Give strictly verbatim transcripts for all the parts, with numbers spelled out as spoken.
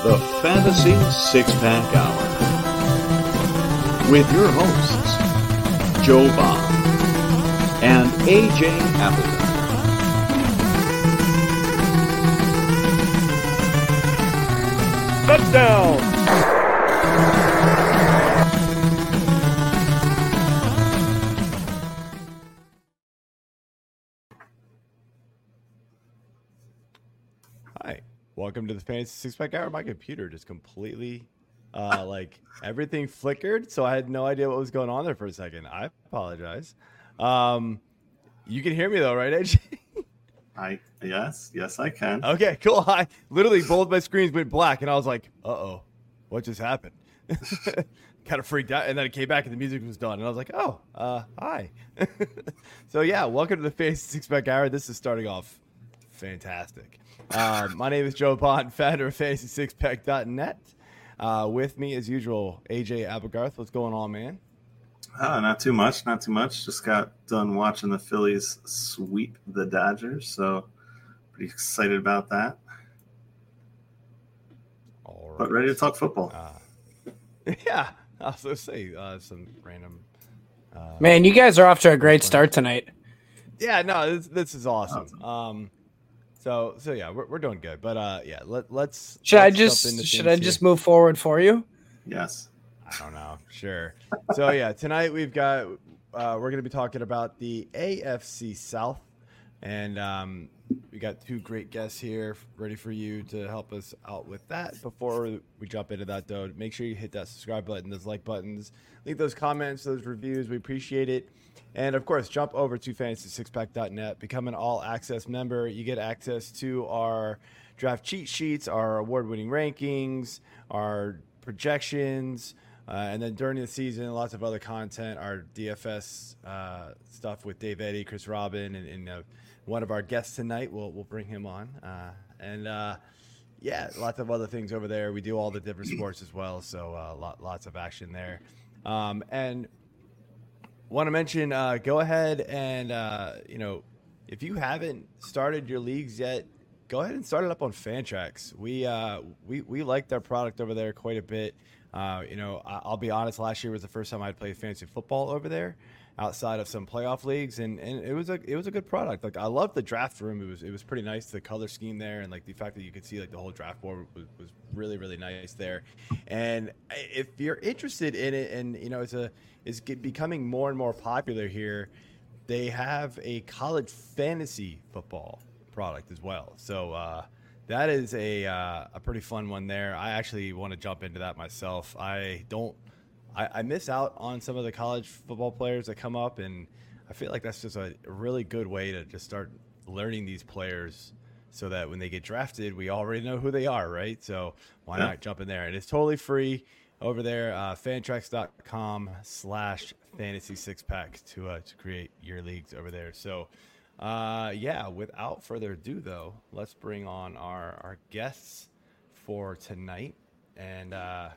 the Fantasy Six Pack Hour with your hosts, Joe Bob and A J Appleton. Touchdown! Hi, welcome to the Fantasy Six Pack Hour. My computer just completely, uh, like everything flickered, so I had no idea what was going on there for a second. I apologize. Um, you can hear me though, right, A J? I yes, yes, I can. Okay, cool. I literally both my screens went black, and I was like, "Uh oh, what just happened?" Kind of freaked out, and then it came back, and the music was done, and I was like, "Oh, uh, hi." So yeah, welcome to the Fantasy Six Pack Hour. This is starting off fantastic. Uh, my name is Joe Bond, founder of fantasy six pack dot net. Uh, with me, as usual, A J Applegarth. What's going on, man? Oh, not too much, not too much. Just got done watching the Phillies sweep the Dodgers, so pretty excited about that. All right. But ready to talk football. Uh, yeah, I was going to say uh, some random. Uh, Man, you guys are off to a great start tonight. Yeah, no, this, this is awesome. Um, so so yeah, we're we're doing good. But uh, yeah, let let's. Should let's I just jump into should I things just here. move forward for you? Yes. I don't know. Sure. So yeah, tonight we've got uh, we're going to be talking about the A F C South, and um, we got two great guests here ready for you to help us out with that. Before we jump into that, though, make sure you hit that subscribe button, those like buttons, leave those comments, those reviews. We appreciate it. And of course, jump over to fantasy six pack dot net, become an all access member. You get access to our draft cheat sheets, our award winning rankings, our projections. Uh, and then during the season, lots of other content, our D F S uh, stuff with Dave Eddy, Chris Robin, and, and uh, one of our guests tonight. We'll we'll bring him on, uh, and uh, yeah, lots of other things over there. We do all the different sports as well, so uh, lot, lots of action there. Um, and want to mention, uh, go ahead and uh, you know, if you haven't started your leagues yet, go ahead and start it up on Fantrax. We uh, we we like their product over there quite a bit. Uh, you know, I'll be honest. Last year was the first time I'd played fantasy football over there, outside of some playoff leagues, and, and it was a it was a good product. Like I loved the draft room. It was it was pretty nice. The color scheme there, and like the fact that you could see like the whole draft board was, was really really nice there. And if you're interested in it, and you know, it's a it's becoming more and more popular here. They have a college fantasy football product as well. So. Uh, That is a uh, a pretty fun one there. I actually want to jump into that myself. I don't, I, I miss out on some of the college football players that come up, and I feel like that's just a really good way to just start learning these players so that when they get drafted, we already know who they are, right? So why Yeah. not jump in there? And it's totally free over there, uh, fantrax dot com slash fantasy six pack to uh, to create your leagues over there. So. Uh, yeah, without further ado, though, let's bring on our, our guests for tonight and uh,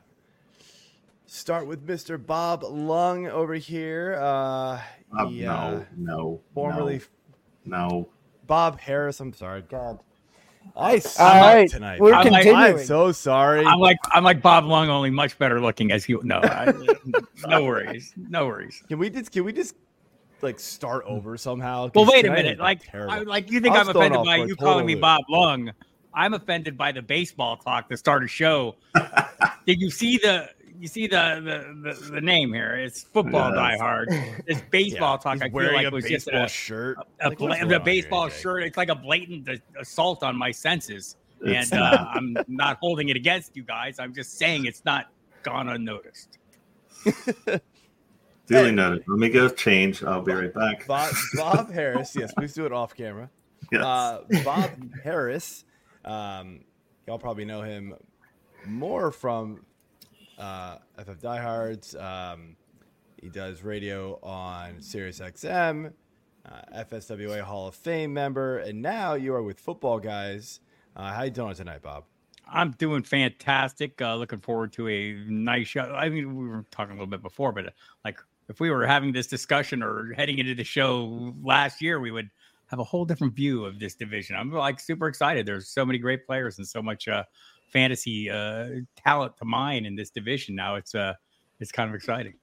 start with Mister Bob Lung over here. Uh, Uh, he, no, uh, no, formerly no, no. Bob Harris. I'm sorry. God. I All suck right, tonight. we're I'm, like, continuing. I'm so sorry. I'm like I'm like Bob Lung, only much better looking. As you no, I, no worries, no worries. Can we just can we just like start over somehow? 'Cause Well, wait a tonight minute. has been Like, terrible. I, like you think I I'm was thrown offended off by for a you total calling me loop. Bob Lung? I'm offended by the baseball talk to start a show. Did you see the you see the the, the, the name here? It's football Yes. diehard. This baseball talk He's I feel wearing like a was just baseball a, shirt. a, Like, bla- what's the going on here, baseball A J? shirt. It's like a blatant assault on my senses. It's and uh, not. I'm not holding it against you guys. I'm just saying it's not gone unnoticed. Duly noted. Let me go change. I'll be right back. Bob, Bob Harris, yes, please do it off camera. Yes. Uh, Bob Harris, um, y'all probably know him more from uh, F F Diehards. Um, he does radio on Sirius X M, uh, F S W A Hall of Fame member, and now you are with Football Guys. Uh, how you doing tonight, Bob? I'm doing fantastic. Uh, looking forward to a nice show. I mean, we were talking a little bit before, but uh, like if we were having this discussion or heading into the show last year, we would have a whole different view of this division. I'm like super excited. There's so many great players and so much uh, fantasy uh, talent to mine in this division. Now it's uh, it's kind of exciting.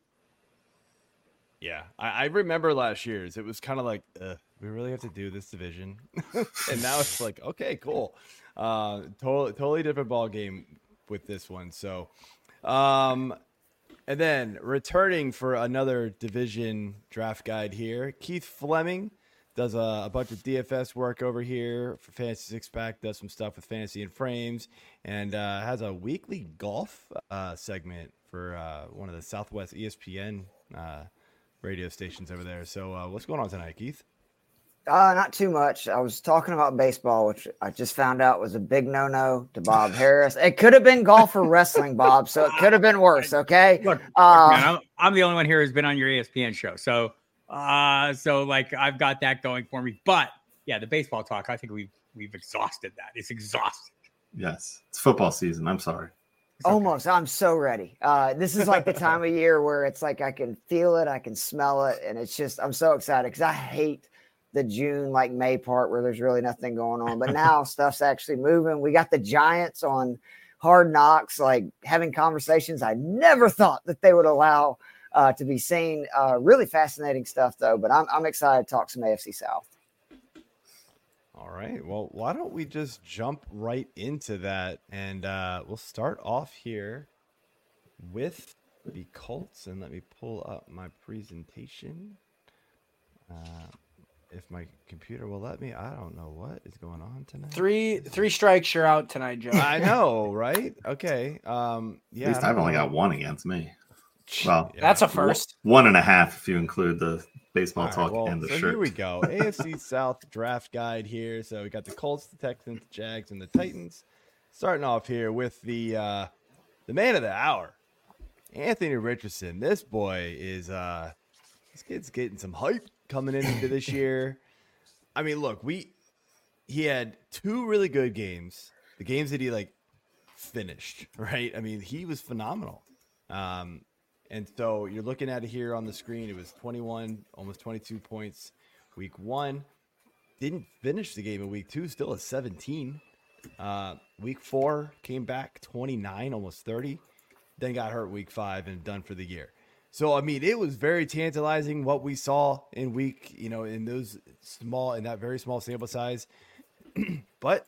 Yeah, I, I remember last year's. It was kind of like, uh, we really have to do this division, and now it's like, okay, cool. Uh, totally, totally different ball game with this one. So, um, and then returning for another division draft guide here, Keith Fleming does a, a bunch of D F S work over here for Fantasy Six Pack. Does some stuff with Fantasy and Frames, and uh, has a weekly golf uh, segment for uh, one of the Southwest E S P N uh, radio stations over there. So, uh, what's going on tonight, Keith? Uh, not too much. I was talking about baseball, which I just found out was a big no-no to Bob Harris. It could have been golf or wrestling, Bob, so it could have been worse, okay? Look, uh, man, I'm, I'm the only one here who's been on your E S P N show. So, uh, so like I've got that going for me. But, yeah, the baseball talk, I think we've, we've exhausted that. It's exhausting. Yes. It's football season. I'm sorry. Okay. Almost. I'm so ready. Uh, this is like the time of year where it's like I can feel it, I can smell it, and it's just I'm so excited because I hate the June, like May part where there's really nothing going on. But now stuff's actually moving. We got the Giants on Hard Knocks, like having conversations I never thought that they would allow uh, to be seen. Uh, really fascinating stuff, though. But I'm, I'm excited to talk some A F C South. All right. Well, why don't we just jump right into that? And uh, we'll start off here with the Colts. And let me pull up my presentation. Uh, if my computer will let me, I don't know what is going on tonight. Three three strikes, you're out tonight, Joe. I know, right? Okay. Um, yeah. At least I've only got one against me. Well, Yeah. That's a first. one and a half if you include the baseball All right, talk well, and the so shirt. here we go. A F C South draft guide here. So we got the Colts, the Texans, the Jags, and the Titans. Starting off here with the uh, the man of the hour, Anthony Richardson. This boy is uh, this kid's getting some hype coming into this year. I mean, look, we he had two really good games. The games that he like finished, right? I mean, he was phenomenal. Um, And so you're looking at it here on the screen. It was twenty-one, almost twenty-two points week one. Didn't finish the game in week two, still at seventeen. Uh, week four came back twenty-nine, almost thirty. Then got hurt week five and done for the year. So, I mean, it was very tantalizing what we saw in week, you know, in those small, in that very small sample size. But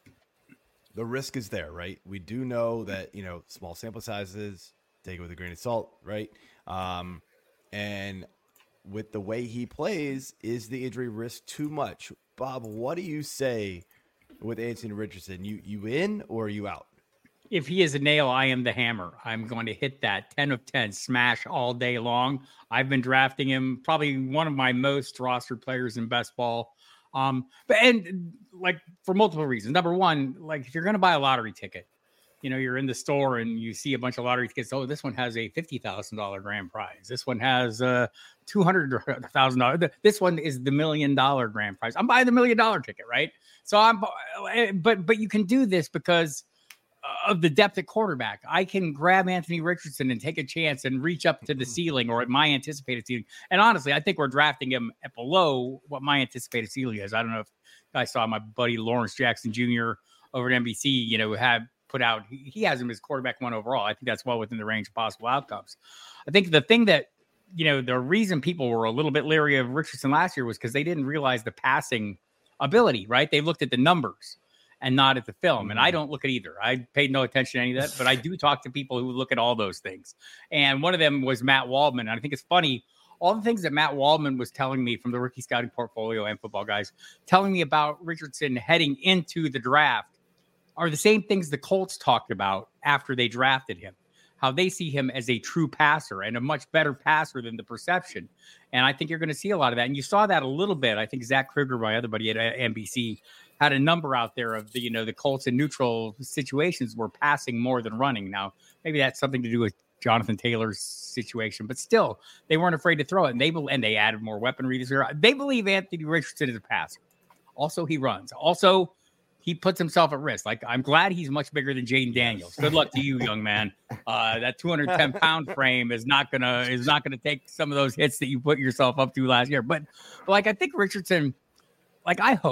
the risk is there, right? We do know that, you know, small sample sizes, take it with a grain of salt, right? Um, and with the way he plays, is the injury risk too much? Bob, what do you say with Anthony Richardson? You you in or are you out? If he is a nail, I am the hammer. I'm going to hit that ten of ten smash all day long. I've been drafting him, probably one of my most rostered players in best ball. Um, but and like for multiple reasons. Number one, like if you're going to buy a lottery ticket, you know, you're in the store and you see a bunch of lottery tickets. Oh, this one has a fifty thousand dollars grand prize. This one has a two hundred thousand dollars. This one is the million dollar grand prize. I'm buying the million dollar ticket, right? So I'm, but, but you can do this because of the depth at quarterback. I can grab Anthony Richardson and take a chance and reach up to the ceiling or at my anticipated ceiling. And honestly, I think we're drafting him at below what my anticipated ceiling is. I don't know if I saw my buddy Lawrence Jackson Junior over at N B C, you know, have put out, he has him as quarterback one overall. I think that's well within the range of possible outcomes. I think the thing that, you know, the reason people were a little bit leery of Richardson last year was because they didn't realize the passing ability, right? They looked at the numbers and not at the film. Mm-hmm. And I don't look at either. I paid no attention to any of that, but I do talk to people who look at all those things. And one of them was Matt Waldman. And I think it's funny, all the things that Matt Waldman was telling me from the rookie scouting portfolio and Football Guys, telling me about Richardson heading into the draft are the same things the Colts talked about after they drafted him, how they see him as a true passer and a much better passer than the perception. And I think you're going to see a lot of that. And you saw that a little bit. I think Zach Kruger, my other buddy at N B C, had a number out there of the, you know, the Colts in neutral situations were passing more than running. Now, maybe that's something to do with Jonathan Taylor's situation, but still they weren't afraid to throw it. And they, and they added more weaponry this year. They believe Anthony Richardson is a passer. Also, he runs. Also, he puts himself at risk. Like, I'm glad he's much bigger than Jaden Daniels. Good luck to you, young man. Uh, that two hundred ten pound frame is not gonna is not gonna take some of those hits that you put yourself up to last year. But, but like, I think Richardson, like, I hope,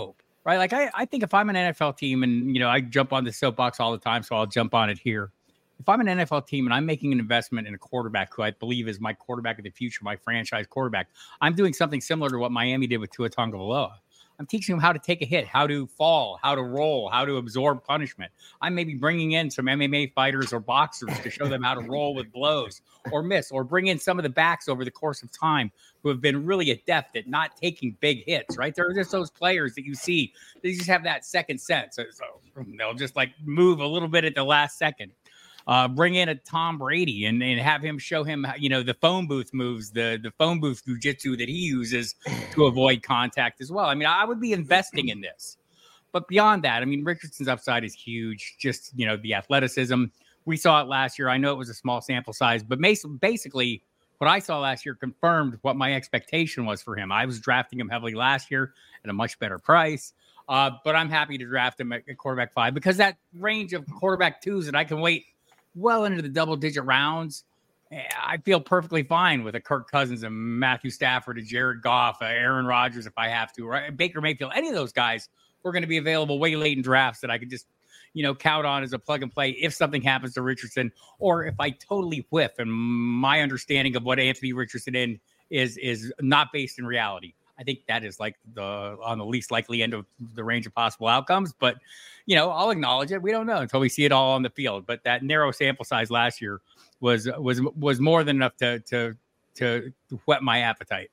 right? Like I, I think if I'm an N F L team and, you know, I jump on the soapbox all the time, so I'll jump on it here. If I'm an N F L team and I'm making an investment in a quarterback who I believe is my quarterback of the future, my franchise quarterback, I'm doing something similar to what Miami did with Tua Tagovailoa. I'm teaching him how to take a hit, how to fall, how to roll, how to absorb punishment. I'm maybe bringing in some M M A fighters or boxers to show them how to roll with blows or miss, or bring in some of the backs over the course of time who have been really adept at not taking big hits, right? There are just those players that you see, they just have that second sense. So they'll just like move a little bit at the last second. Uh, bring in a Tom Brady and, and have him show him, you know, the phone booth moves, the, the phone booth jujitsu that he uses to avoid contact as well. I mean, I would be investing in this. But beyond that, I mean, Richardson's upside is huge. Just, you know, the athleticism. We saw it last year. I know it was a small sample size, but basically what I saw last year confirmed what my expectation was for him. I was drafting him heavily last year at a much better price. Uh, but I'm happy to draft him at quarterback five because that range of quarterback twos that I can wait well into the double digit rounds, I feel perfectly fine with a Kirk Cousins, a Matthew Stafford, a Jared Goff, a Aaron Rodgers if I have to, right? Baker Mayfield, any of those guys were going to be available way late in drafts that I could just, you know, count on as a plug and play if something happens to Richardson, or if I totally whiff and my understanding of what Anthony Richardson in is is not based in reality. I think that is like the on the least likely end of the range of possible outcomes. But, you know, I'll acknowledge it. We don't know until we see it all on the field. But that narrow sample size last year was was was more than enough to to to whet my appetite.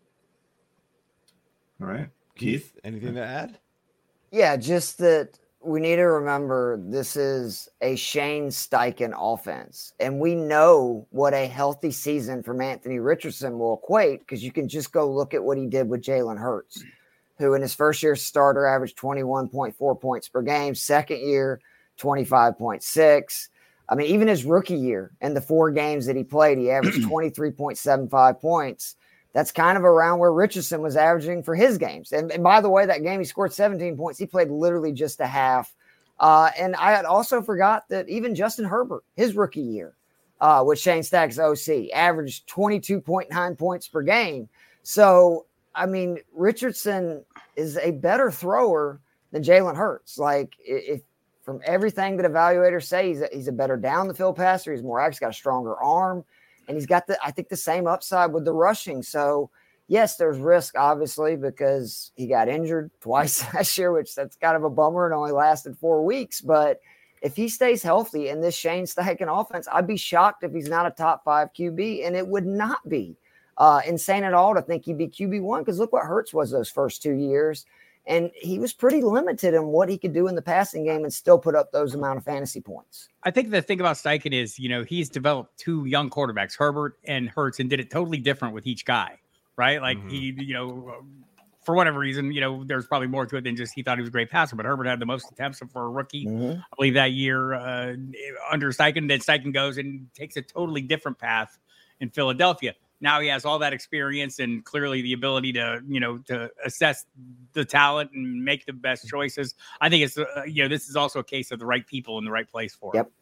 All right. Keith, anything to add? Yeah, just that we need to remember this is a Shane Steichen offense. And we know what a healthy season from Anthony Richardson will equate, because you can just go look at what he did with Jalen Hurts, who in his first year starter averaged twenty-one point four points per game, second year, twenty-five point six. I mean, even his rookie year and the four games that he played, he averaged twenty-three point seven five points. That's kind of around where Richardson was averaging for his games. And, and by the way, that game he scored seventeen points. He played literally just a half. Uh, and I had also forgot that even Justin Herbert, his rookie year, uh, with Shane Steichen's O C, averaged twenty-two point nine points per game. So, I mean, Richardson is a better thrower than Jalen Hurts. Like, if from everything that evaluators say, he's a, he's a better down the field passer. He's more active, he's got a stronger arm. And he's got the, I think, the same upside with the rushing. So, yes, there's risk, obviously, because he got injured twice last year, which that's kind of a bummer and only lasted four weeks. But if he stays healthy in this Shane Steichen offense, I'd be shocked if he's not a top five Q B. And it would not be uh, insane at all to think he'd be Q B one, because look what Hurts was those first two years. And he was pretty limited in what he could do in the passing game and still put up those amount of fantasy points. I think the thing about Steichen is, you know, he's developed two young quarterbacks, Herbert and Hurts, and did it totally different with each guy, right? Like mm-hmm. he, you know, for whatever reason, you know, there's probably more to it than just he thought he was a great passer, but Herbert had the most attempts for a rookie, mm-hmm. I believe, that year uh, under Steichen. Then Steichen goes and takes a totally different path in Philadelphia. Now he has all that experience and clearly the ability to, you know, to assess the talent and make the best choices. I think it's, uh, you know, this is also a case of the right people in the right place for him.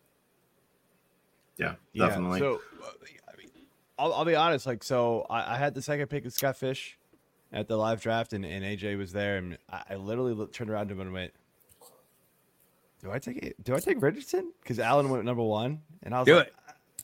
Yep. Yeah, definitely. Yeah, so, I mean, I'll, I'll be honest. Like, so I, I had the second pick of Scott Fish at the live draft, and, and A J was there, and I, I literally looked, turned around to him and went, "Do I take it? Do I take Richardson?" Because Allen went number one, and I was Do like, it.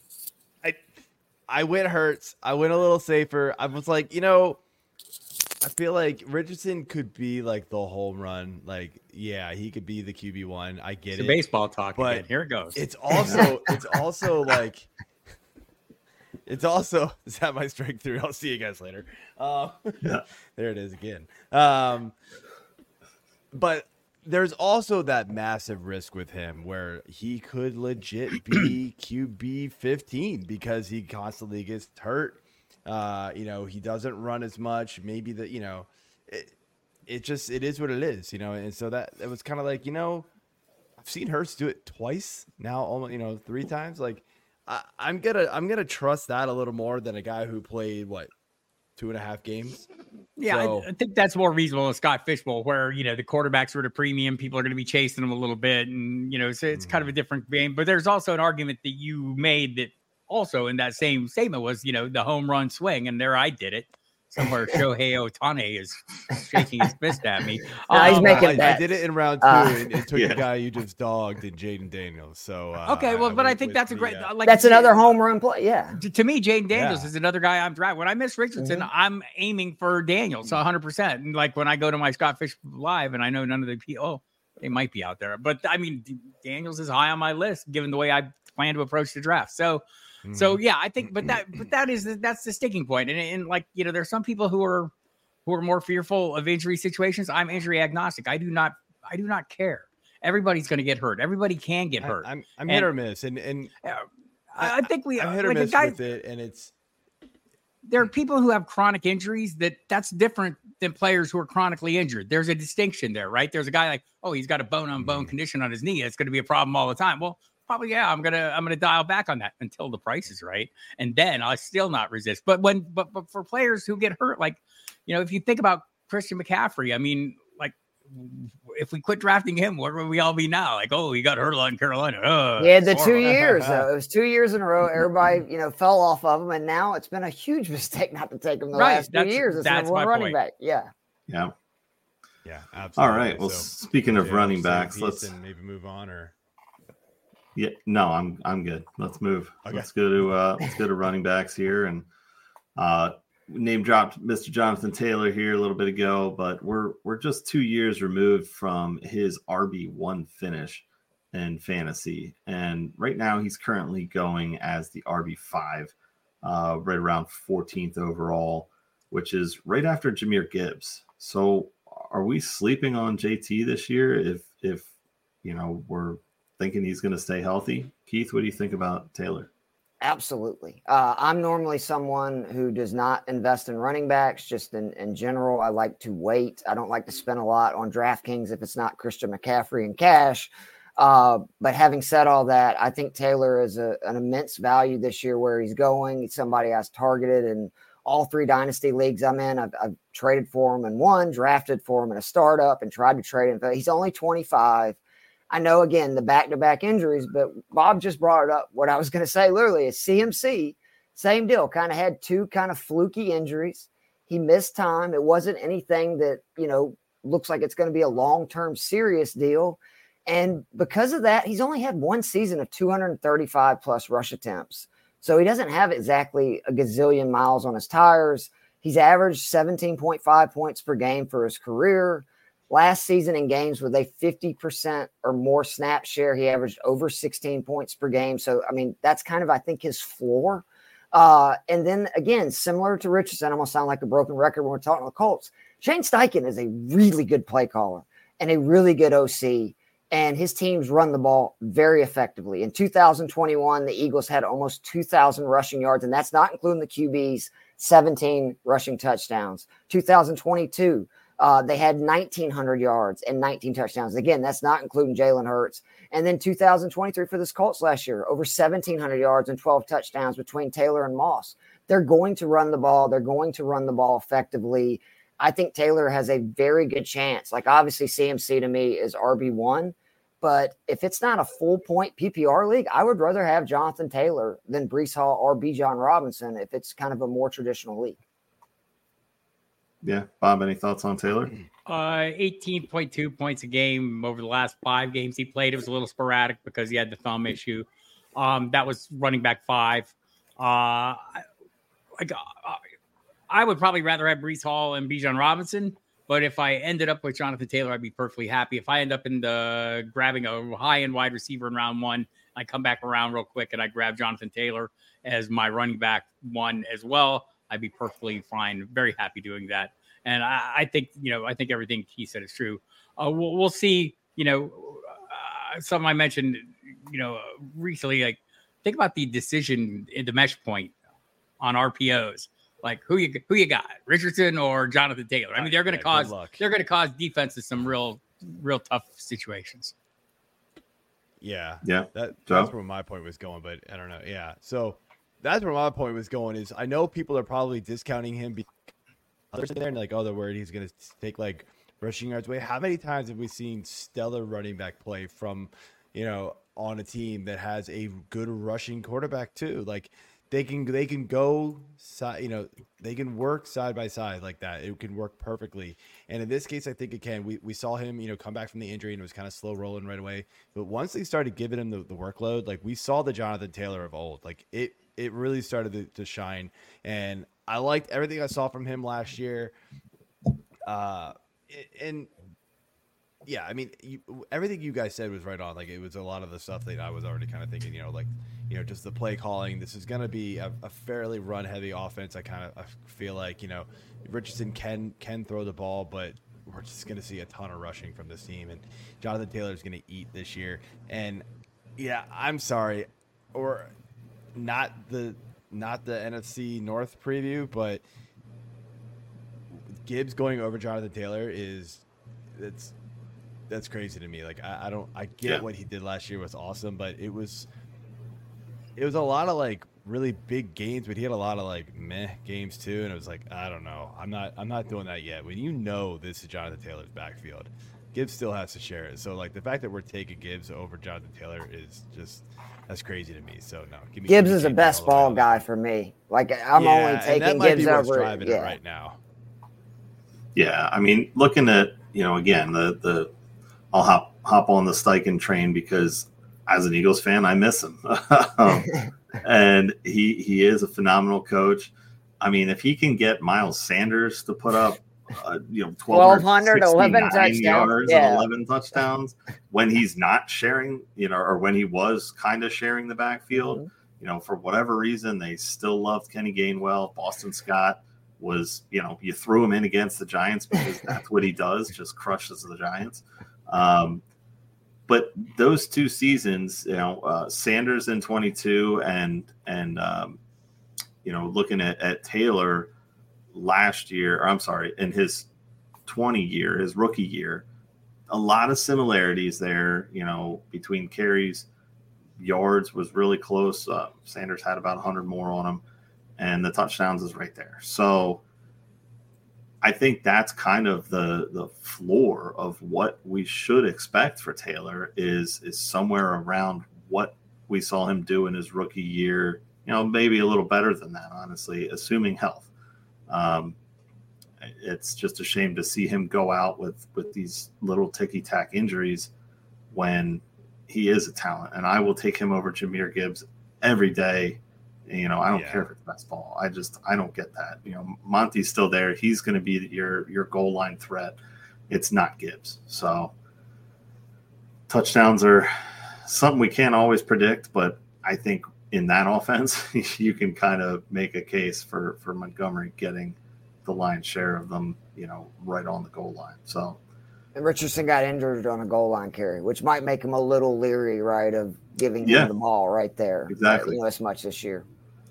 I went Hurts. I went a little safer. I was like, you know, I feel like Richardson could be like the home run. Like, yeah, he could be the Q B one. I get it's it. The baseball talk but again. Here it goes. It's also, it's also like, it's also, is that my strike through? I'll see you guys later. Uh, yeah. There it is again. Um, but there's also that massive risk with him where he could legit be Q B fifteen because he constantly gets hurt. Uh, you know, he doesn't run as much. Maybe the, you know, it, it just, it is what it is, you know? And so that, it was kind of like, you know, I've seen Hurts do it twice now, almost, you know, three times. Like I, I'm going to, I'm going to trust that a little more than a guy who played what, two and a half games. Yeah, so, I, I think that's more reasonable than Scott Fishbowl, where, you know, the quarterbacks are at a premium. People are going to be chasing them a little bit. And, you know, so it's mm-hmm. kind of a different game. But there's also an argument that you made that also in that same statement was, you know, the home run swing. And there I did it. somewhere Shohei Ohtani is shaking his fist at me. No, he's Um, making I, I bets. did it in round two, Uh, and it took yeah. the guy you just dogged and Jaden Daniels. So uh, okay, well, but I went think with that's a the, great. uh, Like, That's another home run play. Yeah. To, to me, Jaden Daniels Yeah. is another guy I'm driving. When I miss Richardson, Mhm. I'm aiming for Daniels one hundred percent. And like when I go to my Scott Fish Live, and I know none of the people, oh, they might be out there, but I mean, D- Daniels is high on my list given the way I plan to approach the draft. So, so mhm. yeah, I think, but that, but that is that's the sticking point. And, and like you know, there's some people who are who are more fearful of injury situations. I'm injury agnostic. I do not, I do not care. Everybody's going to get hurt. Everybody can get I, hurt. I'm I'm And- hit or miss, and and I, I think we I'm hit or like a miss guy- with it, and it's there are people who have chronic injuries that that's different than players who are chronically injured. There's a distinction there, right? There's a guy like, oh, he's got a bone on bone Mhm. condition on his knee. It's going to be a problem all the time. Well, probably, yeah, I'm going to, I'm going to dial back on that until the price is right. And then I'll still not resist. But when, but, but for players who get hurt, like, you know, if you think about Christian McCaffrey, I mean, like, if we quit drafting him, where would we all be now? Like, oh, he got hurt a lot in Carolina. Uh, Yeah, the two horrible. years though. It was two years in a row. Everybody, you know, fell off of him, and now it's been a huge mistake not to take him the Right, last two that's- years. It's that's number one my running point. back. Yeah. Yeah. yeah, All absolutely. right. Well, So, speaking of yeah, running save backs, peace let's. and maybe move on, or Yeah, no, I'm I'm good. Let's move. Okay. Let's go to uh, let's go to running backs here, and uh, name dropped Mister Jonathan Taylor here a little bit ago, but we're we're just two years removed from his R B one finish in fantasy, and right now he's currently going as the R B five, uh, right around fourteenth overall, which is right after Jahmyr Gibbs. So, are we sleeping on J T this year? If if you know we're thinking he's going to stay healthy. Keith, what do you think about Taylor? Absolutely. Uh, I'm normally someone who does not invest in running backs. Just in, in general, I like to wait. I don't like to spend a lot on DraftKings if it's not Christian McCaffrey and cash. Uh, but having said all that, I think Taylor is a, an immense value this year where he's going. He's somebody I've targeted in all three dynasty leagues I'm in. I've, I've traded for him in one, drafted for him in a startup, and tried to trade him. He's only twenty-five. I know, again, the back-to-back injuries, but Bob just brought it up. What I was going to say literally is C M C, same deal, kind of had two kind of fluky injuries. He missed time. It wasn't anything that, you know, looks like it's going to be a long-term serious deal. And because of that, he's only had one season of two hundred thirty-five plus rush attempts. So he doesn't have exactly a gazillion miles on his tires. He's averaged seventeen point five points per game for his career. Last season in games with a fifty percent or more snap share, he averaged over sixteen points per game. So, I mean, that's kind of, I think, his floor. Uh, and then, again, similar to Richardson, I'm going to sound like a broken record when we're talking to the Colts. Shane Steichen is a really good play caller and a really good O C, and his teams run the ball very effectively. In two thousand twenty-one, the Eagles had almost two thousand rushing yards, and that's not including the Q Bs, seventeen rushing touchdowns. two thousand twenty-two, Uh, they had nineteen hundred yards and nineteen touchdowns. Again, that's not including Jalen Hurts. And then two thousand twenty-three for this Colts last year, over seventeen hundred yards and twelve touchdowns between Taylor and Moss. They're going to run the ball. They're going to run the ball effectively. I think Taylor has a very good chance. Like, obviously, C M C to me is R B one. But if it's not a full point P P R league, I would rather have Jonathan Taylor than Breece Hall or Bijan Robinson if it's kind of a more traditional league. Yeah, Bob, any thoughts on Taylor? Uh, eighteen point two points a game over the last five games he played. It was a little sporadic because he had the thumb issue. Um, that was running back five. Uh, like uh, I would probably rather have Breece Hall and Bijan Robinson, but if I ended up with Jonathan Taylor, I'd be perfectly happy. If I end up in the grabbing a high end wide receiver in round one, I come back around real quick and I grab Jonathan Taylor as my running back one as well, I'd be perfectly fine. Very happy doing that. And I, I think, you know, I think everything he said is true. Uh, we'll, we'll see, you know, uh, something I mentioned, you know, recently, like think about the decision in the mesh point on R P Os. Like who you who you got, Richardson or Jonathan Taylor? I mean, they're going to Yeah, good cause luck. they're going to cause defenses some real, real tough situations. Yeah. Yeah. That, Joe? that's where my point was going, but I don't know. Yeah. So that's where my point was going is I know people are probably discounting him because they're sitting there and like, oh, they're worried he's going to take like rushing yards away. How many times have we seen stellar running back play from, you know, on a team that has a good rushing quarterback too? Like they can they can go side, you know, they can work side by side like that. It can work perfectly. And in this case, I think it can. We we saw him, you know, come back from the injury and it was kind of slow rolling right away. But once they started giving him the, the workload, like we saw the Jonathan Taylor of old. Like it it really started to, to shine. And I liked everything I saw from him last year. Uh, and yeah, I mean, you, everything you guys said was right on. Like, it was a lot of the stuff that I was already kind of thinking, you know, like, you know, just the play calling. This is going to be a, a fairly run heavy offense. I kind of I feel like, you know, Richardson can can throw the ball, but we're just going to see a ton of rushing from this team. And Jonathan Taylor is going to eat this year. And yeah, I'm sorry, or not the not the N F C North preview, but Gibbs going over Jonathan Taylor is that's that's crazy to me. Like I, I don't I get yeah. what he did last year was awesome, but it was it was a lot of like really big games, but he had a lot of like meh games too, and it was like I don't know. I'm not I'm not doing that yet. When you know this is Jonathan Taylor's backfield, Gibbs still has to share it. So like the fact that we're taking Gibbs over Jonathan Taylor is just that's crazy to me. So no, give me, Gibbs give me is a Gibbs best ball way. guy for me. Like I'm yeah, only and taking that might Gibbs be what's over driving yeah. it right now. Yeah, I mean, looking at, you know, again, the the I'll hop hop on the Steichen train because as an Eagles fan, I miss him. um, and he he is a phenomenal coach. I mean, if he can get Miles Sanders to put up, uh, you know, twelve hundred, eleven touchdowns, yards yeah. and eleven touchdowns when he's not sharing, you know, or when he was kind of sharing the backfield, mm-hmm. you know, for whatever reason, they still loved Kenny Gainwell, Boston Scott. Was, you know, you threw him in against the Giants because that's what he does, just crushes the Giants. Um, but those two seasons, you know, uh, Sanders in twenty-two and, and um, you know, looking at, at Taylor last year, or I'm sorry, in his twenty year, his rookie year, a lot of similarities there, you know, between carries, yards was really close. Uh, Sanders had about one hundred more on him. And the touchdowns is right there. So I think that's kind of the the floor of what we should expect for Taylor is is somewhere around what we saw him do in his rookie year. You know, maybe a little better than that, honestly, assuming health. Um, it's just a shame to see him go out with with these little ticky-tack injuries when he is a talent. And I will take him over Jahmyr Gibbs every day. You know, I don't yeah. care if it's best ball. I just, I don't get that. You know, Monty's still there. He's going to be your your goal line threat. It's not Gibbs. So touchdowns are something we can't always predict, but I think in that offense, you can kind of make a case for, for Montgomery getting the lion's share of them, you know, right on the goal line. So. And Richardson got injured on a goal line carry, which might make him a little leery, right, of giving yeah. him the ball right there. Exactly. You know, as much this year.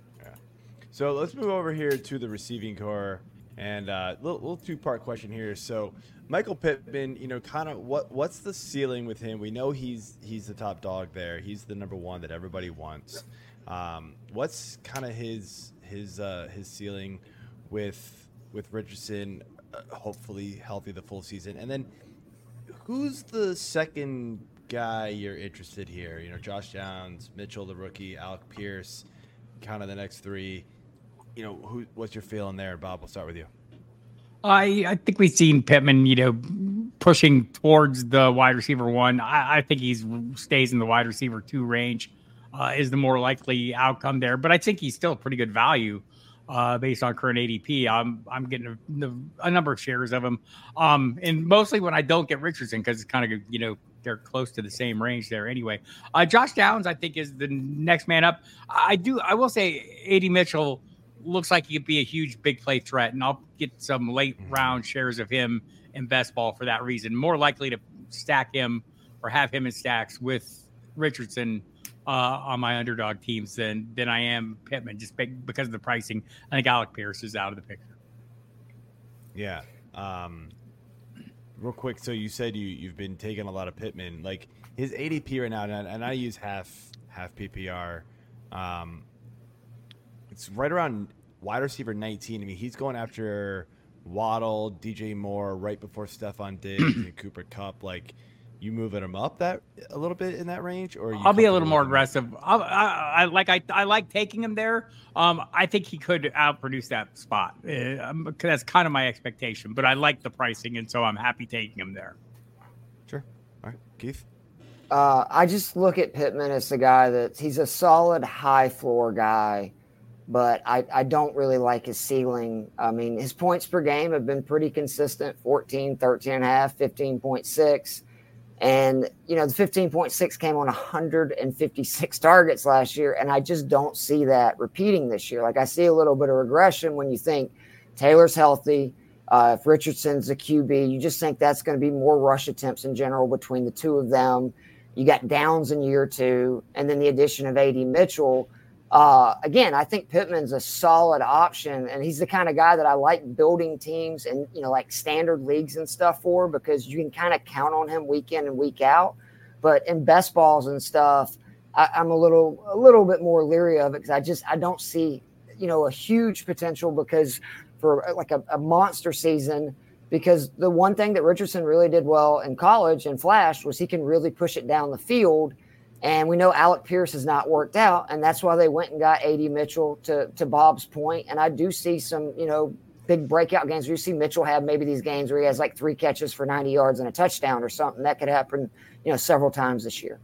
So let's move over here to the receiving core, and a uh, little, little two-part question here. So Michael Pittman, you know, kind of what what's the ceiling with him? We know he's he's the top dog there. He's the number one that everybody wants. Um, what's kind of his his uh, his ceiling with with Richardson, uh, hopefully healthy the full season, and then who's the second guy you're interested here? You know, Josh Downs, Mitchell the rookie, Alec Pierce, kind of the next three. You know, who? What's your feeling there, Bob? We'll start with you. I I think we've seen Pittman, you know, pushing towards the wide receiver one. I, I think he's stays in the wide receiver two range, uh, is the more likely outcome there. But I think he's still a pretty good value uh, based on current A D P. I'm I'm getting a, a number of shares of him, um, and mostly when I don't get Richardson because it's kind of, you know, they're close to the same range there anyway. Uh, Josh Downs, I think, is the next man up. I do. I will say, A D Mitchell looks like he could be a huge big play threat, and I'll get some late round shares of him in best ball for that reason. More likely to stack him or have him in stacks with Richardson uh, on my underdog teams than than I am Pittman, just because of the pricing. I think Alec Pierce is out of the picture. Yeah. Um, real quick, so you said you you've been taking a lot of Pittman. Like his A D P right now, and, and I use half half P P R. Um, it's right around wide receiver nineteen. I mean, he's going after Waddle, D J Moore, right before Stephon Diggs and Cooper Kupp. Like, you moving him up that a little bit in that range, or are you I'll be a little comfortable more with him? aggressive. I, I, I like I, I like taking him there. Um, I think he could outproduce that spot. Uh, um, that's kind of my expectation, but I like the pricing, and so I'm happy taking him there. Sure. All right, Keith. Uh, I just look at Pittman as the guy that he's a solid high floor guy, but I, I don't really like his ceiling. I mean, his points per game have been pretty consistent, fourteen, thirteen and a half, fifteen point six. And, you know, the fifteen point six came on one hundred fifty-six targets last year, and I just don't see that repeating this year. Like, I see a little bit of regression when you think Taylor's healthy. Uh, if Richardson's a Q B, you just think that's going to be more rush attempts in general between the two of them. You got Downs in year two, and then the addition of A D Mitchell. Uh, again, I think Pittman's a solid option, and he's the kind of guy that I like building teams and, you know, like standard leagues and stuff for, because you can kind of count on him week in and week out. But in best balls and stuff, I, I'm a little, a little bit more leery of it, because I just, I don't see, you know, a huge potential because for like a, a monster season, because the one thing that Richardson really did well in college and flash was he can really push it down the field. And we know Alec Pierce has not worked out, and that's why they went and got A D Mitchell to, to Bob's point. And I do see some, you know, big breakout games where you see Mitchell have maybe these games where he has like three catches for ninety yards and a touchdown or something. That could happen, you know, several times this year.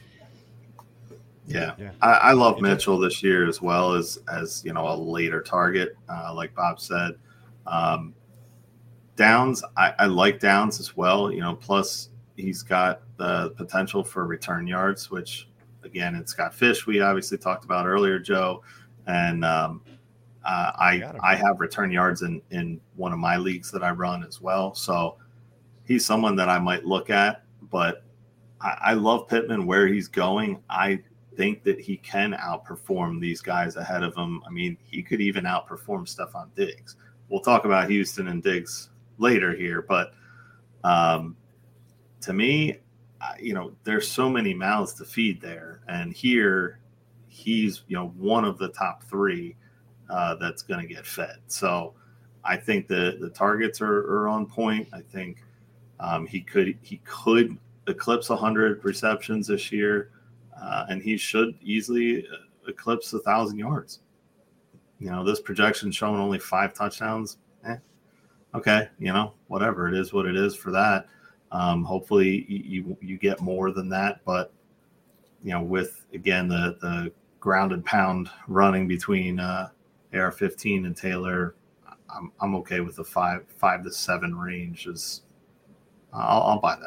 Yeah, Yeah. I, I love Mitchell this year as well as, as you know, a later target, uh, like Bob said. Um, Downs, I, I like Downs as well, you know, plus he's got the potential for return yards, which, again, it's Scott Fish we obviously talked about earlier, Joe. And um, uh, I I have return yards in, in one of my leagues that I run as well. So he's someone that I might look at. But I, I love Pittman where he's going. I think that he can outperform these guys ahead of him. I mean, he could even outperform Stephon Diggs. We'll talk about Houston and Diggs later here. But um, to me, you know, there's so many mouths to feed there. And here he's, you know, one of the top three uh, that's going to get fed. So I think the, the targets are, are on point. I think um, he could, he could eclipse one hundred receptions this year. Uh, and he should easily eclipse a thousand yards. You know, this projection showing only five touchdowns. Eh, okay. You know, whatever, it is what it is for that. Um, hopefully you, you get more than that, but you know, with again, the, the ground and pound running between uh, A R fifteen and Taylor, I'm, I'm okay with the five, five to seven range is I'll, I'll buy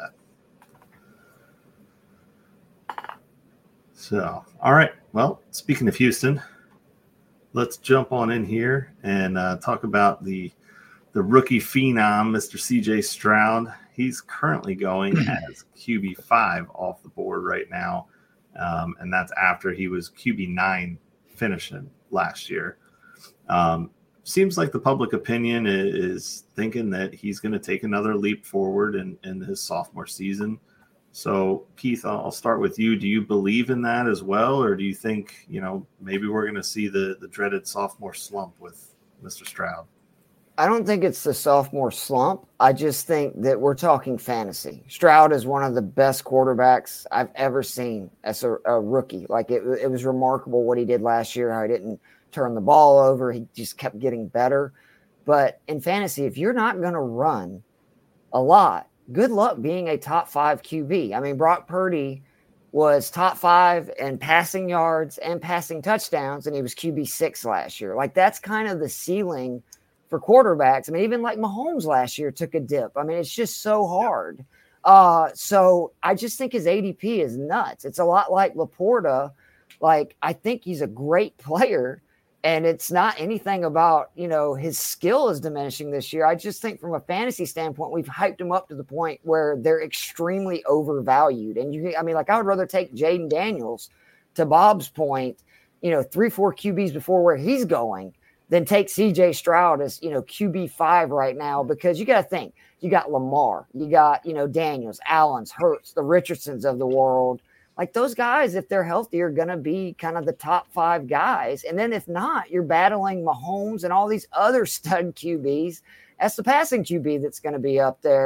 that. So, all right. Well, speaking of Houston, let's jump on in here and uh, talk about the, the rookie phenom, Mister C J Stroud. He's currently going as Q B five off the board right now, um, and that's after he was Q B nine finishing last year. Um, seems like the public opinion is thinking that he's going to take another leap forward in, in his sophomore season. So, Keith, I'll start with you. Do you believe in that as well, or do you think, you know, maybe we're going to see the, the dreaded sophomore slump with Mister Stroud? I don't think it's the sophomore slump. I just think that we're talking fantasy. Stroud is one of the best quarterbacks I've ever seen as a, a rookie. Like it, it was remarkable what he did last year, how he didn't turn the ball over. He just kept getting better. But in fantasy, if you're not going to run a lot, good luck being a top five Q B. I mean, Brock Purdy was top five in passing yards and passing touchdowns, and he was Q B six last year. Like that's kind of the ceiling for quarterbacks. I mean, even like Mahomes last year took a dip. I mean, it's just so hard. Uh, so I just think his A D P is nuts. It's a lot like Laporta. Like, I think he's a great player, and it's not anything about, you know, his skill is diminishing this year. I just think from a fantasy standpoint, we've hyped him up to the point where they're extremely overvalued. And you, I mean, like I would rather take Jaden Daniels, to Bob's point, you know, three, four Q Bs before where he's going, then take C J Stroud as, you know, Q B five right now, because you got to think, you got Lamar, you got, you know, Daniels, Allens, Hurts, the Richardsons of the world. Like those guys, if they're healthy, are going to be kind of the top five guys. And then if not, you're battling Mahomes and all these other stud Q Bs. That's the passing Q B that's going to be up there.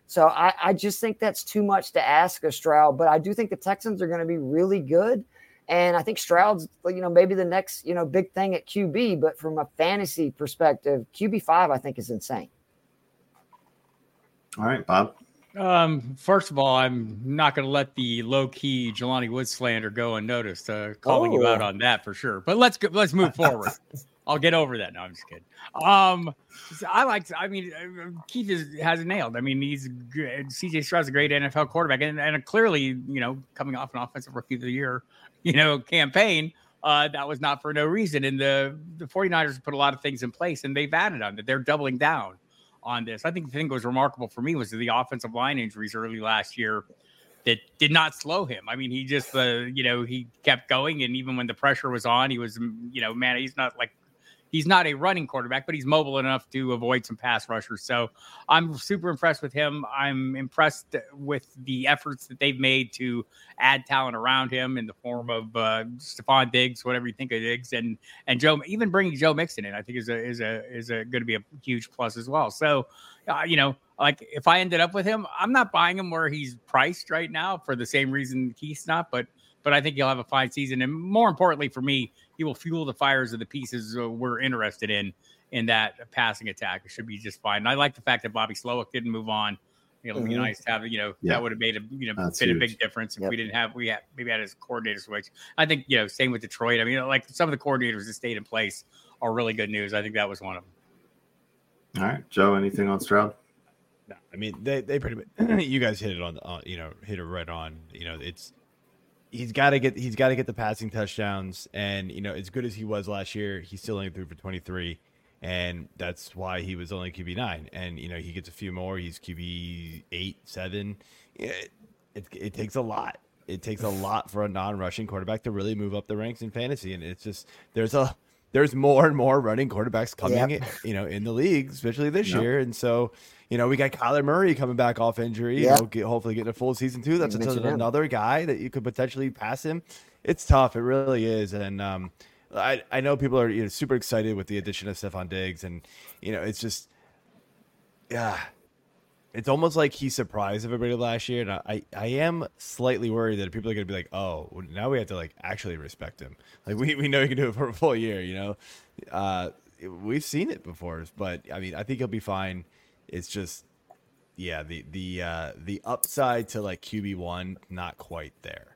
So I, I just think that's too much to ask of Stroud. But I do think the Texans are going to be really good. And I think Stroud's, you know, maybe the next, you know, big thing at Q B. But from a fantasy perspective, Q B five, I think, is insane. All right, Bob. Um, first of all, I'm not going to let the low-key Jelani Woods slander go unnoticed. Uh, calling Oh. you out on that for sure. But let's go, let's move forward. I'll get over that. No, I'm just kidding. Um, so I like. I mean, uh, Keith is, has it nailed. I mean, he's good. C J Stroud's a great N F L quarterback, and, and clearly, you know, coming off an offensive rookie of the year, you know, campaign. Uh, that was not for no reason. And the the 49ers put a lot of things in place, and they've added on that. They're doubling down on this. I think the thing that was remarkable for me was the offensive line injuries early last year that did not slow him. I mean, he just, uh, you know, he kept going. And even when the pressure was on, he was, you know, man, he's not like, he's not a running quarterback, but he's mobile enough to avoid some pass rushers. So I'm super impressed with him. I'm impressed with the efforts that they've made to add talent around him in the form of uh, Stephon Diggs, whatever you think of Diggs, and and Joe. Even bringing Joe Mixon in, I think is a is a is a going to be a huge plus as well. So, uh, you know, like if I ended up with him, I'm not buying him where he's priced right now for the same reason Keith's not, but. But I think he'll have a fine season. And more importantly for me, he will fuel the fires of the pieces we're interested in, in that passing attack. It should be just fine. And I like the fact that Bobby Slowick didn't move on. It would be Mhm. nice to have, you know, Yeah. that would have made a, you know, That's been a huge. big difference if Yep. we didn't have, we had, maybe had his coordinator switch. I think, you know, same with Detroit. I mean, like some of the coordinators that stayed in place are really good news. I think that was one of them. All right, Joe, anything on Stroud? No, I mean, they, they pretty much, you guys hit it on, uh, you know, hit it right on. You know, it's, he's got to get, he's got to get the passing touchdowns. And, you know, as good as he was last year, he still only threw for twenty-three. And that's why he was only Q B nine. And, you know, he gets a few more. He's Q B eight, seven. It, it, it takes a lot. It takes a lot for a non-rushing quarterback to really move up the ranks in fantasy. And it's just, there's a, there's more and more running quarterbacks coming, Yep. you know, in the league, especially this Yep. year. And so, you know, we got Kyler Murray coming back off injury, Yep. you know, get, hopefully getting a full season too. That's You mentioned another, him. another guy that you could potentially pass him. It's tough. It really is. And um, I, I know people are, you know, super excited with the addition of Stephon Diggs. And, you know, it's just, yeah, it's almost like he surprised everybody last year. And I, I am slightly worried that people are going to be like, oh, well, now we have to like actually respect him. Like we, we know he can do it for a full year, you know? Uh, we've seen it before, but I mean, I think he'll be fine. It's just, yeah, the, the, uh, the upside to like Q B one, not quite there.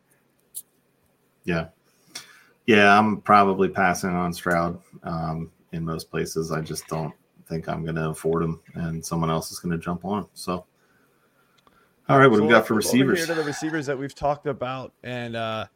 Yeah. Yeah, I'm probably passing on Stroud um, in most places. I just don't think I'm going to afford him, and someone else is going to jump on him. So, all right, what do we got for let's move over receivers? here to the receivers that we've talked about, and uh,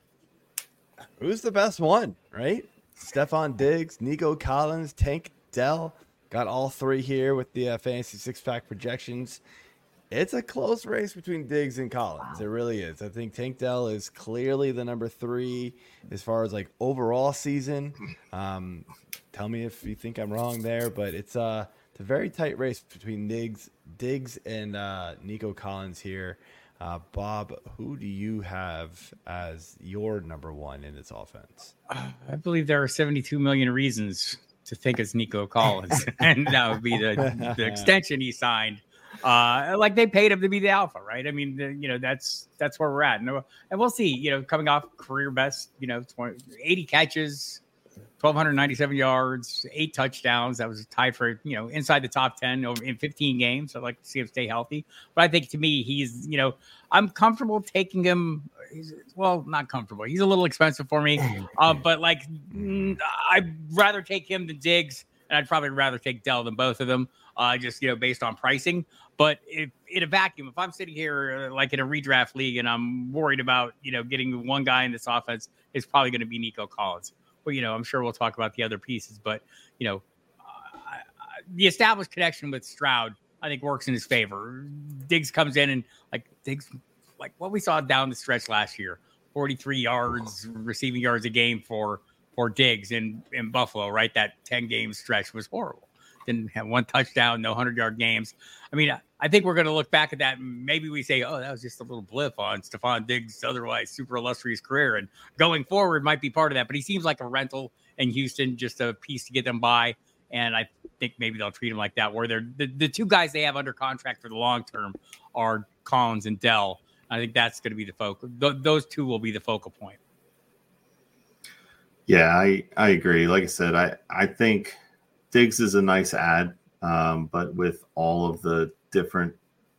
who's the best one, right? Stephon Diggs, Nico Collins, Tank Dell. Got all three here with the uh, fantasy six-pack projections. It's a close race between Diggs and Collins. It really is. I think Tank Dell is clearly the number three as far as like overall season. Um, tell me if you think I'm wrong there, but it's, uh, it's a very tight race between Diggs, Diggs and uh, Nico Collins here. Uh, Bob, who do you have as your number one in this offense? I believe there are seventy-two million reasons to think it's Nico Collins, and that would be the, the extension he signed. Uh, like they paid him to be the alpha, right? I mean, the, you know, that's that's where we're at, and, and we'll see. You know, coming off career best, you know, twenty, eighty catches, twelve ninety-seven yards, eight touchdowns. That was tied for, you know, inside the top ten over in fifteen games. I'd like to see him stay healthy, but I think to me, he's, you know, I'm comfortable taking him. He's, well, not comfortable. He's a little expensive for me, uh, but like mm, I'd rather take him than Diggs, and I'd probably rather take Dell than both of them. Uh, just, you know, based on pricing. But if, in a vacuum, if I'm sitting here uh, like in a redraft league and I'm worried about, you know, getting one guy in this offense, it's probably going to be Nico Collins. Well, you know, I'm sure we'll talk about the other pieces, but, you know, uh, I, I, the established connection with Stroud, I think, works in his favor. Diggs comes in and like Diggs, like what we saw down the stretch last year, forty-three yards, receiving yards a game for for Diggs in, in Buffalo, right? That ten game stretch was horrible. Didn't have one touchdown, no hundred-yard games. I mean, I, I think we're going to look back at that and maybe we say, oh, that was just a little blip on Stephon Diggs' otherwise super illustrious career. And going forward might be part of that. But he seems like a rental in Houston, just a piece to get them by. And I think maybe they'll treat him like that, where they're the, the two guys they have under contract for the long term are Collins and Dell. I think that's going to be the focal. Th- those two will be the focal point. Yeah, I, I agree. Like I said, I, I think Diggs is a nice add, um, but with all of the different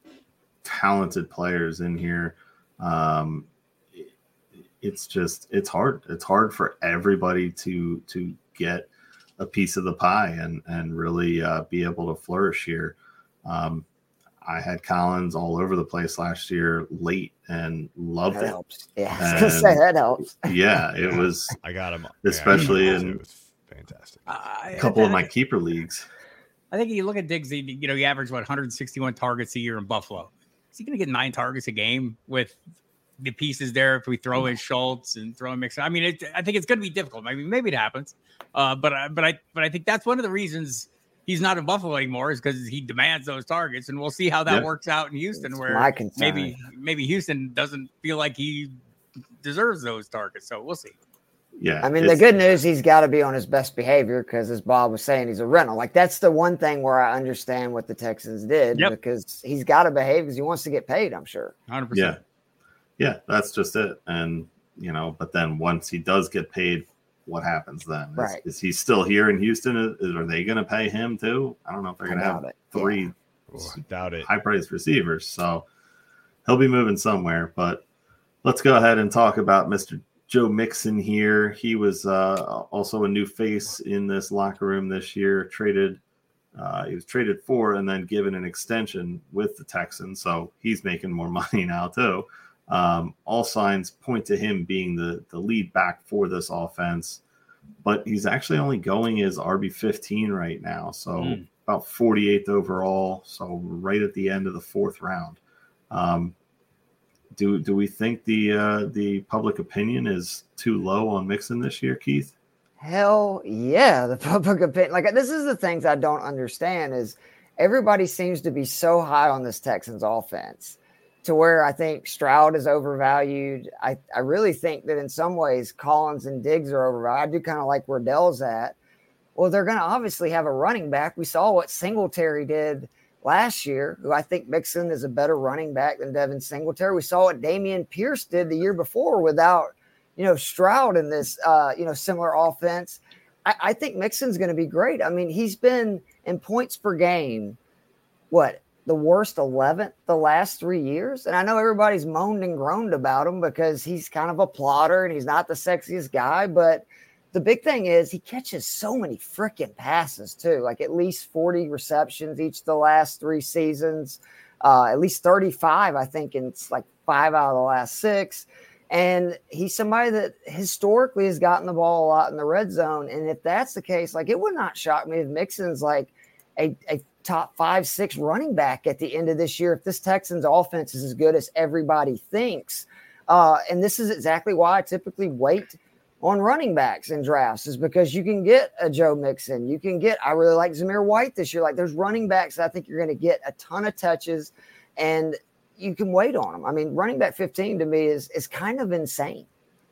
talented players in here, um, it, it's just it's hard. It's hard for everybody to to get a piece of the pie and and really uh, be able to flourish here. Um, I had Collins all over the place last year late and loved That it. helps. Yeah, I was gonna say that helps. Yeah, it was I got him, especially yeah, I got him in it was fantastic. Uh, a couple of I- my keeper leagues. I think you look at Diggs, he, you know, he averaged, what, one hundred sixty-one targets a year in Buffalo. Is he going to get nine targets a game with the pieces there if we throw in Schultz and throw in Mixon? I mean, it, I think it's going to be difficult. I mean, maybe it happens. Uh, but, I, but, I, but I think that's one of the reasons he's not in Buffalo anymore is because he demands those targets. And we'll see how that Yeah. works out in Houston, It's where my concern. maybe maybe Houston doesn't feel like he deserves those targets. So we'll see. Yeah. I mean, the it's- good news, he's got to be on his best behavior because, as Bob was saying, he's a rental. Like, that's the one thing where I understand what the Texans did Yep. because he's got to behave because he wants to get paid, I'm sure. one hundred percent. Yeah. Yeah, that's just it. And, you know, but then once he does get paid, what happens then? Is, Right. is he still here in Houston? Is, are they going to pay him too? I don't know if they're I going to have doubt it. three Oh, I doubt it. high priced receivers. So he'll be moving somewhere. But let's go ahead and talk about Mister Joe Mixon here. He was uh, also a new face in this locker room this year. Traded, uh, he was traded for and then given an extension with the Texans. So he's making more money now too. Um, all signs point to him being the the lead back for this offense. But he's actually only going as R B fifteen right now. So Mm. about forty-eighth overall. So right at the end of the fourth round. Um, Do do we think the uh, the public opinion is too low on Mixon this year, Keith? Hell yeah, the public opinion. Like, this is the things I don't understand is everybody seems to be so high on this Texans offense to where I think Stroud is overvalued. I, I really think that in some ways Collins and Diggs are overvalued. I do kind of like where Dell's at. Well, they're going to obviously have a running back. We saw what Singletary did last year, who I think Mixon is a better running back than Devin Singletary. We saw what Damian Pierce did the year before without, you know, Stroud in this, uh, you know, similar offense. I, I think Mixon's going to be great. I mean, he's been in points per game, what, the worst eleventh the last three years? And I know everybody's moaned and groaned about him because he's kind of a plotter and he's not the sexiest guy, but the big thing is he catches so many freaking passes too, like at least forty receptions each of the last three seasons, uh, at least thirty-five, I think, in like five out of the last six. And he's somebody that historically has gotten the ball a lot in the red zone. And if that's the case, like it would not shock me if Mixon's like a, a top five, six running back at the end of this year if this Texans offense is as good as everybody thinks. Uh, and this is exactly why I typically wait on running backs in drafts is because you can get a Joe Mixon. You can get, I really like Zamir White this year. Like there's running backs that I think you're going to get a ton of touches and you can wait on them. I mean, running back fifteen to me is, is kind of insane.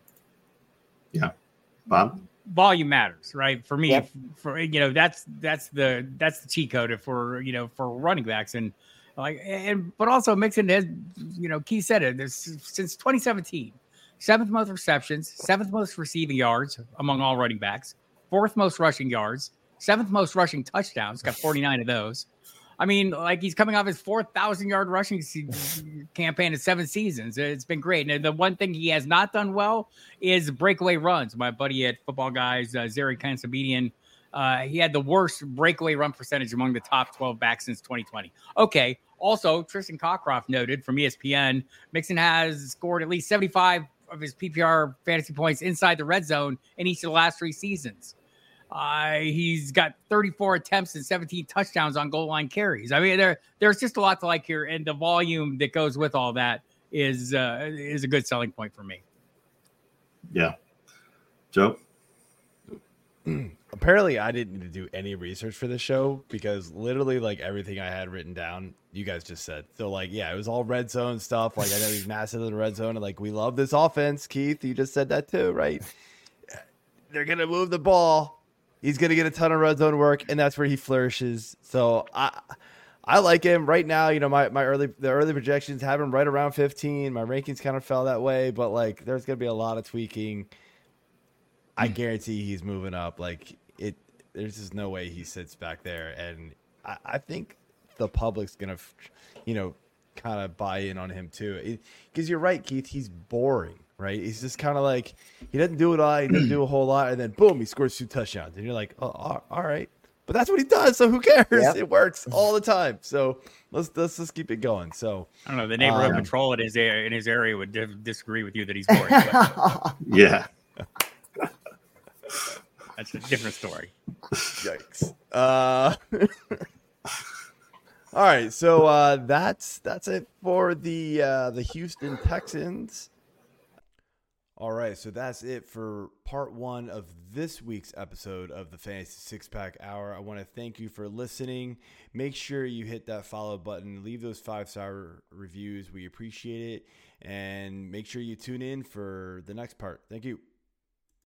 Yeah. Bob? Volume matters, right? For me, Yep. for you know, that's that's the that's the cheat code for you know for running backs and like and but also Mixon has you know Keith said it. This since twenty seventeen, seventh most receptions, seventh most receiving yards among all running backs, fourth most rushing yards, seventh most rushing touchdowns. Got forty-nine of those. I mean, like he's coming off his four thousand yard rushing se- campaign in seven seasons. It's been great. And the one thing he has not done well is breakaway runs. My buddy at Football Guys, uh, Zeri Kansabedian, uh, he had the worst breakaway run percentage among the top twelve backs since twenty twenty. Okay. Also, Tristan Cockcroft noted from E S P N, Mixon has scored at least seventy-five of his P P R fantasy points inside the red zone in each of the last three seasons. Uh, he's got thirty-four attempts and seventeen touchdowns on goal line carries. I mean, there there's just a lot to like here, and the volume that goes with all that is uh, is a good selling point for me. Yeah. Joe? Apparently, I didn't need to do any research for the show because literally, like everything I had written down, you guys just said. So, like, yeah, it was all red zone stuff. Like, I know he's massive in the red zone, and like we love this offense. Keith, you just said that too, right? They're gonna move the ball. He's going to get a ton of red zone work, and that's where he flourishes. So I I like him right now. You know, my, my early the early projections have him right around fifteen. My rankings kind of fell that way, but like there's gonna be a lot of tweaking. I guarantee he's moving up. Like it, there's just no way he sits back there. And I, I think the public's gonna, you know, kind of buy in on him too. Because you're right, Keith. He's boring, right? He's just kind of like he doesn't do it all. He doesn't do a whole lot, and then boom, he scores two touchdowns, and you're like, oh, all, all right. But that's what he does, so who cares? Yep. It works all the time. So let's let's just keep it going. So I don't know. The neighborhood um, patrol in his in his area would di- disagree with you that he's boring. Yeah. That's a different story. Yikes. Uh, all right, so uh, that's that's it for the uh, the Houston Texans. All right, so that's it for part one of this week's episode of the Fantasy Six Pack Hour. I want to thank you for listening. Make sure you hit that follow button, leave those five star reviews. We appreciate it, and make sure you tune in for the next part. Thank you.